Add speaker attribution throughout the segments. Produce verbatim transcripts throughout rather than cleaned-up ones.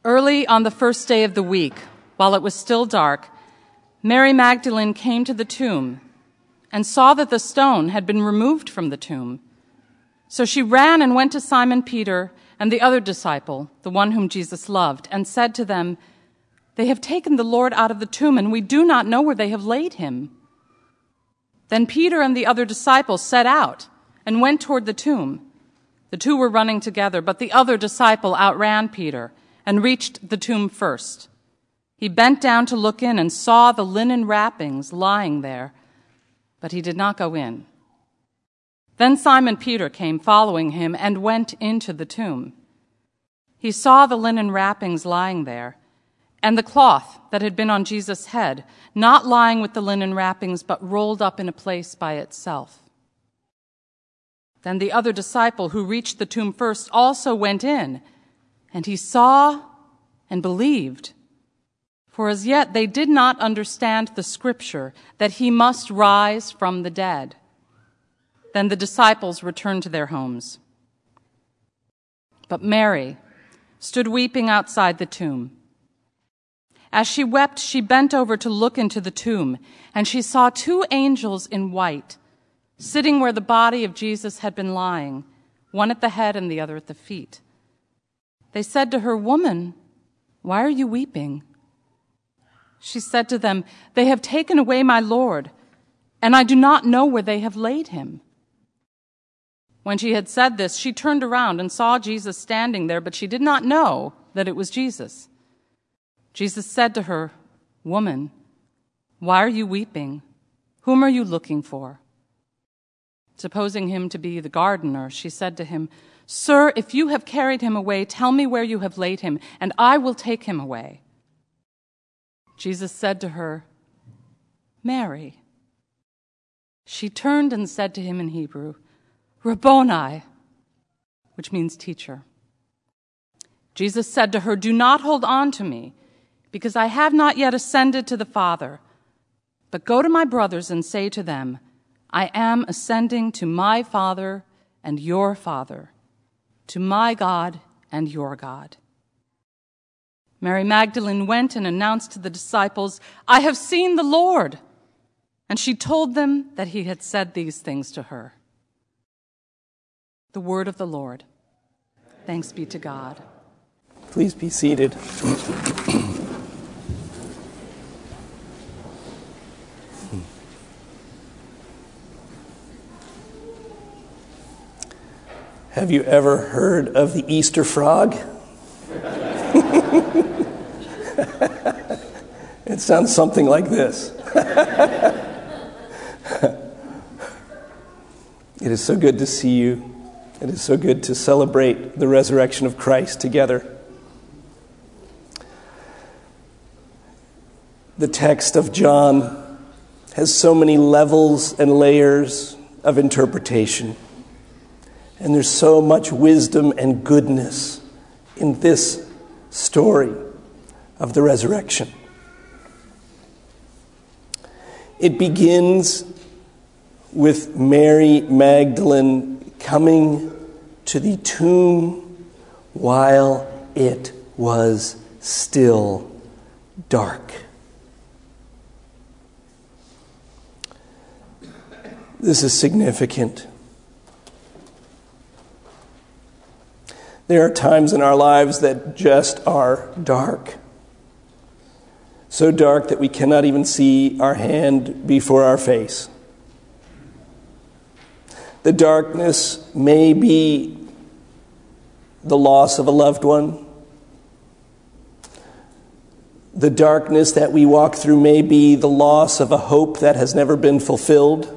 Speaker 1: Early on the first day of the week, while it was still dark, Mary Magdalene came to the tomb and saw that the stone had been removed from the tomb. So she ran and went to Simon Peter and the other disciple, the one whom Jesus loved, and said to them, "They have taken the Lord out of the tomb, and we do not know where they have laid him." Then Peter and the other disciple set out and went toward the tomb. The two were running together, but the other disciple outran Peter and reached the tomb first. He bent down to look in and saw the linen wrappings lying there, but he did not go in. Then Simon Peter came following him and went into the tomb. He saw the linen wrappings lying there, and the cloth that had been on Jesus' head, not lying with the linen wrappings, but rolled up in a place by itself. Then the other disciple who reached the tomb first also went in, and he saw and believed. For as yet they did not understand the scripture that he must rise from the dead. Then the disciples returned to their homes. But Mary stood weeping outside the tomb. As she wept, she bent over to look into the tomb, and she saw two angels in white, sitting where the body of Jesus had been lying, one at the head and the other at the feet. They said to her, "Woman, why are you weeping?" She said to them, "They have taken away my Lord, and I do not know where they have laid him." When she had said this, she turned around and saw Jesus standing there, but she did not know that it was Jesus. Jesus said to her, "Woman, why are you weeping? Whom are you looking for?" Supposing him to be the gardener, she said to him, "Sir, if you have carried him away, tell me where you have laid him, and I will take him away." Jesus said to her, "Mary." She turned and said to him in Hebrew, "Rabboni," which means teacher. Jesus said to her, "Do not hold on to me, because I have not yet ascended to the Father. But go to my brothers and say to them, I am ascending to my Father and your Father, to my God and your God." Mary Magdalene went and announced to the disciples, "I have seen the Lord." And she told them that he had said these things to her. The word of the Lord. Thanks be to God.
Speaker 2: Please be seated. Have you ever heard of the Easter frog? It sounds something like this. It is so good to see you. It is so good to celebrate the resurrection of Christ together. The text of John has so many levels and layers of interpretation. And there's so much wisdom and goodness in this story of the resurrection. It begins with Mary Magdalene coming to the tomb while it was still dark. This is significant. There are times in our lives that just are dark. So dark that we cannot even see our hand before our face. The darkness may be the loss of a loved one. The darkness that we walk through may be the loss of a hope that has never been fulfilled.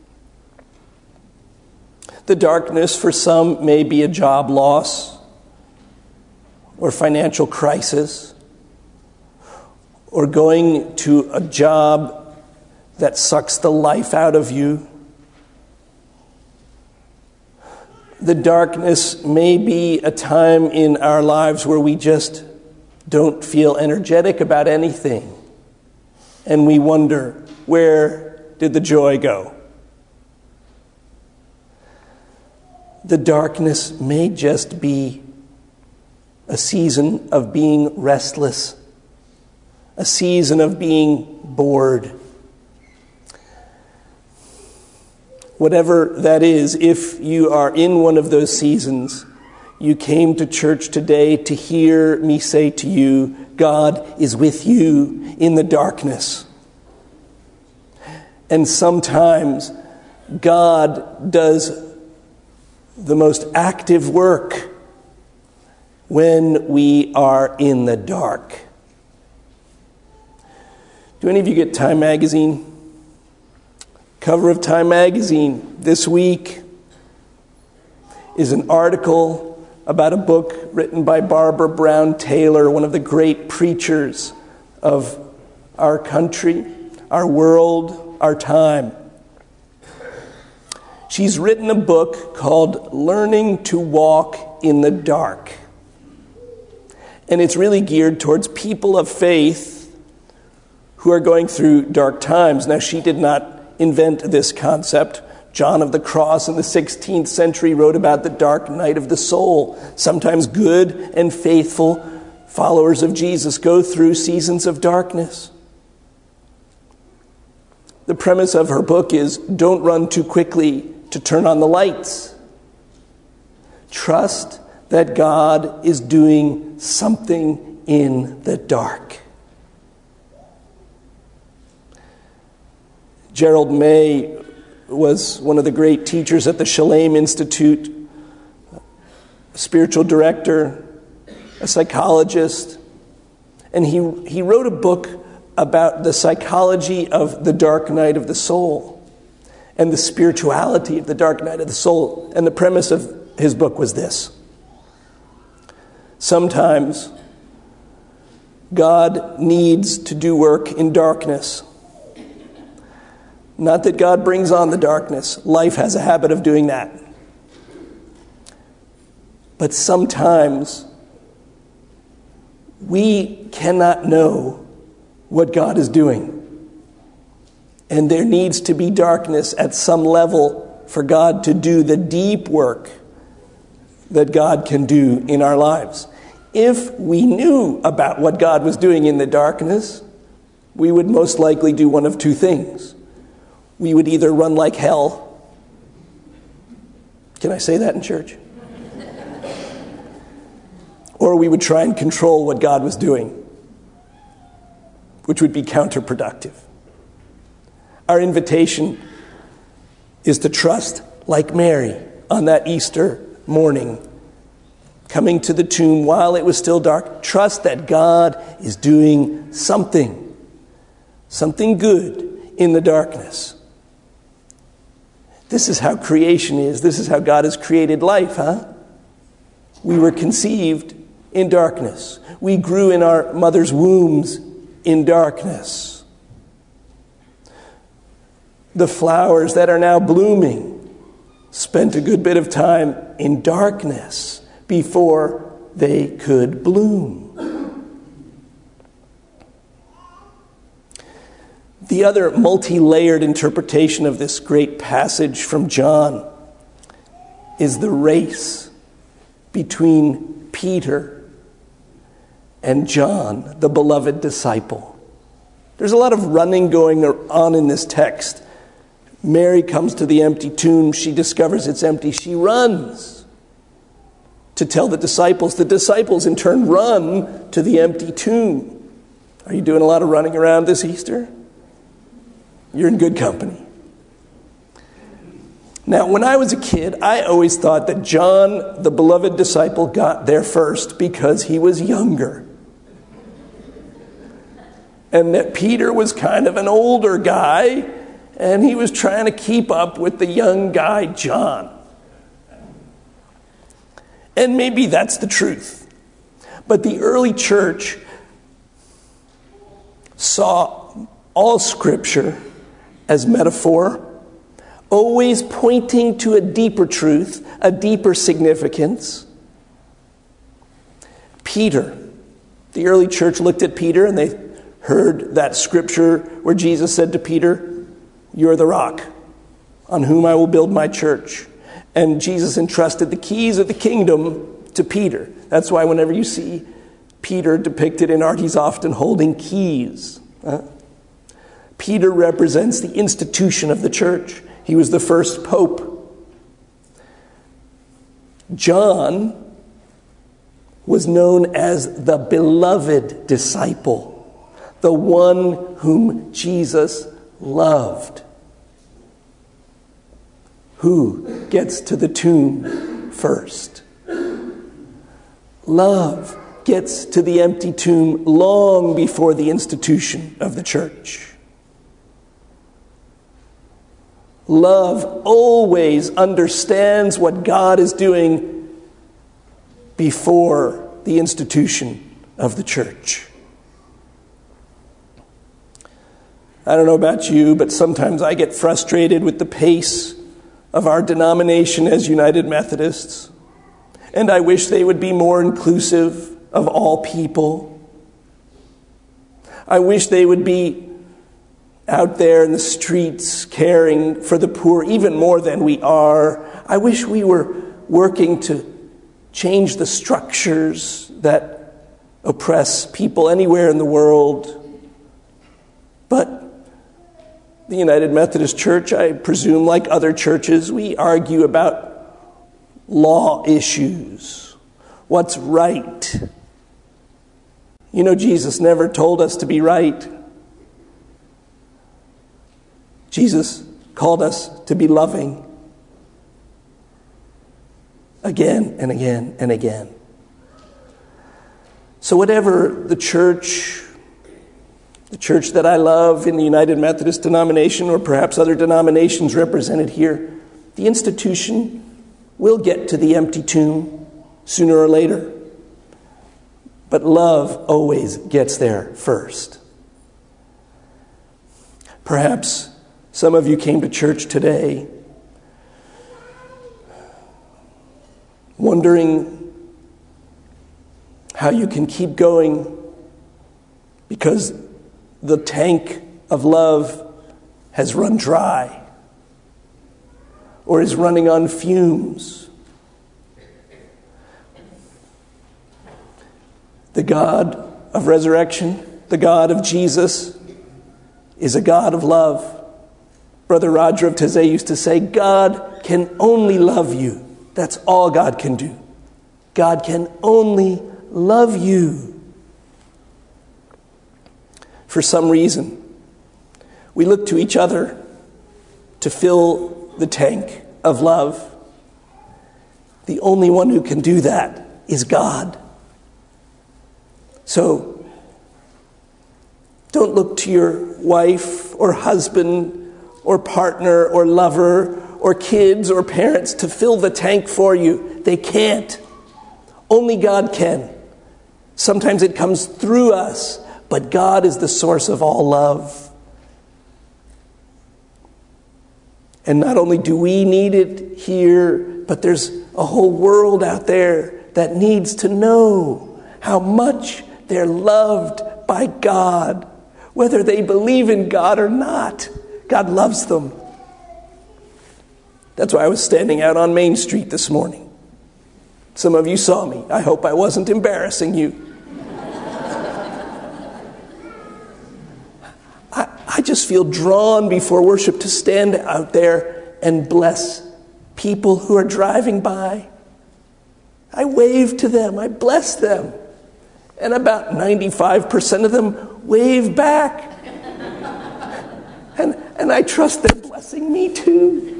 Speaker 2: The darkness for some may be a job loss, or financial crisis, or going to a job that sucks the life out of you. The darkness may be a time in our lives where we just don't feel energetic about anything, and we wonder, where did the joy go? The darkness may just be a season of being restless, a season of being bored. Whatever that is, if you are in one of those seasons, you came to church today to hear me say to you, God is with you in the darkness. And sometimes God does the most active work when we are in the dark. Do any of you get Time magazine? Cover of Time magazine this week is an article about a book written by Barbara Brown Taylor, one of the great preachers of our country, our world, our time. She's written a book called Learning to Walk in the Dark. And it's really geared towards people of faith who are going through dark times. Now, she did not invent this concept. John of the Cross in the sixteenth century wrote about the dark night of the soul. Sometimes good and faithful followers of Jesus go through seasons of darkness. The premise of her book is, don't run too quickly to turn on the lights. Trust that God is doing something in the dark. Gerald May was one of the great teachers at the Shalem Institute, a spiritual director, a psychologist, and he, he wrote a book about the psychology of the dark night of the soul and the spirituality of the dark night of the soul. And the premise of his book was this: sometimes God needs to do work in darkness. Not that God brings on the darkness. Life has a habit of doing that. But sometimes we cannot know what God is doing. And there needs to be darkness at some level for God to do the deep work that God can do in our lives. If we knew about what God was doing in the darkness, we would most likely do one of two things. We would either run like hell. Can I say that in church? Or we would try and control what God was doing, which would be counterproductive. Our invitation is to trust like Mary on that Easter morning, coming to the tomb while it was still dark. Trust that God is doing something, something good in the darkness. This is how creation is. This is how God has created life, huh? We were conceived in darkness. We grew in our mother's wombs in darkness. The flowers that are now blooming spent a good bit of time in darkness before they could bloom. The other multi-layered interpretation of this great passage from John is the race between Peter and John, the beloved disciple. There's a lot of running going on in this text. Mary comes to the empty tomb. She discovers it's empty. She runs to tell the disciples. The disciples, in turn, run to the empty tomb. Are you doing a lot of running around this Easter? You're in good company. Now, when I was a kid, I always thought that John, the beloved disciple, got there first because he was younger. And that Peter was kind of an older guy, and he was trying to keep up with the young guy, John. And maybe that's the truth. But the early church saw all Scripture as metaphor, always pointing to a deeper truth, a deeper significance. Peter, the early church looked at Peter and they heard that scripture where Jesus said to Peter, "You're the rock on whom I will build my church." And Jesus entrusted the keys of the kingdom to Peter. That's why whenever you see Peter depicted in art, he's often holding keys. Huh? Peter represents the institution of the church. He was the first pope. John was known as the beloved disciple, the one whom Jesus loved. Who gets to the tomb first? Love gets to the empty tomb long before the institution of the church. Love always understands what God is doing before the institution of the church. I don't know about you, but sometimes I get frustrated with the pace of our denomination as United Methodists, and I wish they would be more inclusive of all people. I wish they would be out there in the streets caring for the poor even more than we are. I wish we were working to change the structures that oppress people anywhere in the world. But the United Methodist Church, I presume, like other churches, we argue about law issues. What's right? You know, Jesus never told us to be right. Jesus called us to be loving. Again and again and again. So whatever the church, the church that I love in the United Methodist denomination, or perhaps other denominations represented here, the institution will get to the empty tomb sooner or later. But love always gets there first. Perhaps some of you came to church today wondering how you can keep going because the tank of love has run dry or is running on fumes. The God of resurrection, the God of Jesus, is a God of love. Brother Roger of Taizé used to say, God can only love you. That's all God can do. God can only love you. For some reason, we look to each other to fill the tank of love. The only one who can do that is God. So, don't look to your wife or husband or partner or lover or kids or parents to fill the tank for you. They can't. Only God can. Sometimes it comes through us, but God is the source of all love. And not only do we need it here, but there's a whole world out there that needs to know how much they're loved by God, whether they believe in God or not. God loves them. That's why I was standing out on Main Street this morning. Some of you saw me. I hope I wasn't embarrassing you. I, I just feel drawn before worship to stand out there and bless people who are driving by. I wave to them. I bless them. And about ninety-five percent of them wave back. And, and I trust they're blessing me too.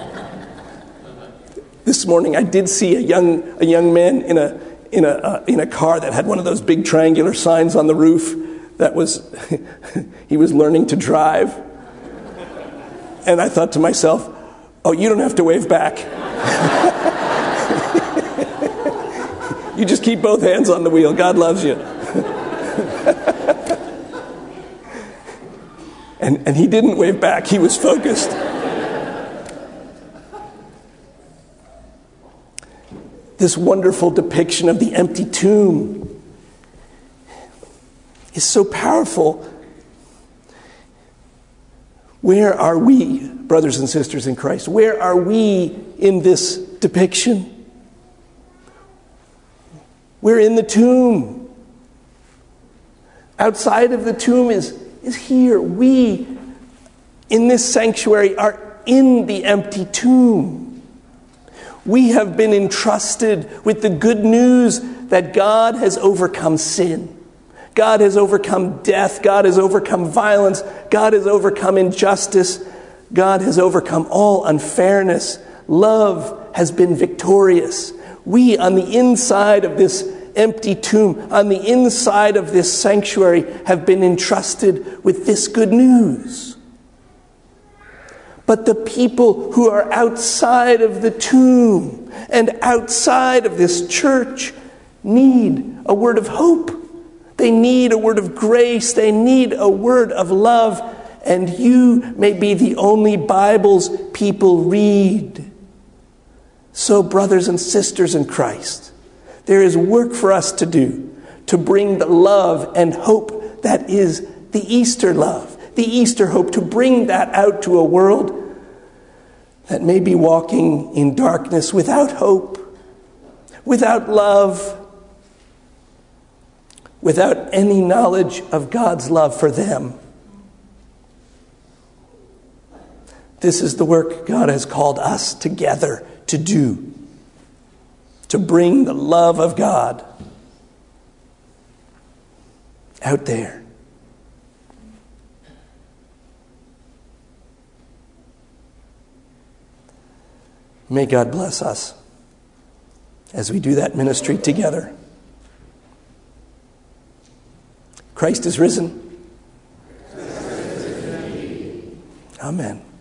Speaker 2: This morning I did see a young a young man in a in a uh, in a car that had one of those big triangular signs on the roof that was he was learning to drive. And I thought to myself, "Oh, you don't have to wave back. You just keep both hands on the wheel. God loves you." and and he didn't wave back. He was focused. This wonderful depiction of the empty tomb is so powerful. Where are we, brothers and sisters in Christ? Where are we in this depiction? We're in the tomb. Outside of the tomb is, is here. We, in this sanctuary, are in the empty tomb. We have been entrusted with the good news that God has overcome sin. God has overcome death. God has overcome violence. God has overcome injustice. God has overcome all unfairness. Love has been victorious. We, on the inside of this empty tomb, on the inside of this sanctuary, have been entrusted with this good news. But the people who are outside of the tomb and outside of this church need a word of hope. They need a word of grace. They need a word of love. And you may be the only Bibles people read. So, brothers and sisters in Christ, there is work for us to do to bring the love and hope that is the Easter love, the Easter hope, to bring that out to a world that may be walking in darkness without hope, without love, without any knowledge of God's love for them. This is the work God has called us together to do, to bring the love of God out there. May God bless us as we do that ministry together. Christ is risen. Amen.